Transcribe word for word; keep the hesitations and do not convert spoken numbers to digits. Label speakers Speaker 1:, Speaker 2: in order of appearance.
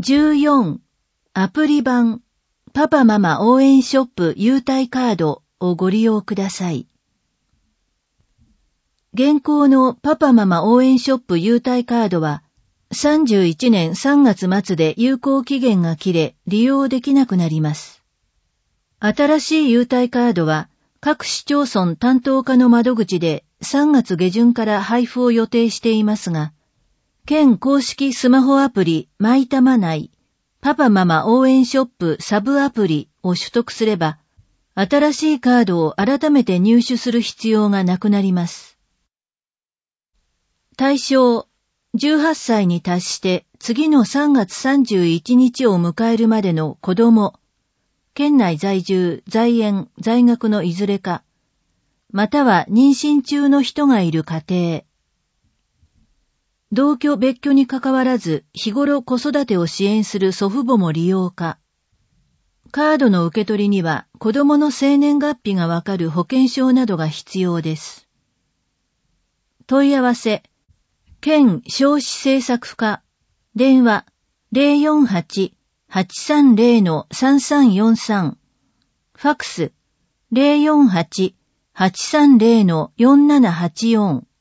Speaker 1: じゅうよん、アプリ版パパママ応援ショップ優待カードをご利用ください。現行のパパママ応援ショップ優待カードはさんじゅういちねんさんがつ末で有効期限が切れ利用できなくなります。新しい優待カードは各市町村担当課の窓口でさんがつ下旬から配布を予定していますが、県公式スマホアプリマイタマ内パパママ応援ショップサブアプリを取得すれば、新しいカードを改めて入手する必要がなくなります。対象、じゅうはっさいに達して次のさんがつさんじゅういちにちを迎えるまでの子供、県内在住、在園、在学のいずれか、または妊娠中の人がいる家庭、同居別居にかかわらず日頃子育てを支援する祖父母も利用か、カードの受け取りには子供の生年月日がわかる保険証などが必要です。問い合わせ、県消費政策課、電話 ゼロよんはち はちさんゼロ さんさんよんさん、ファクス ゼロよんはち はちさんゼロ よんななはちよん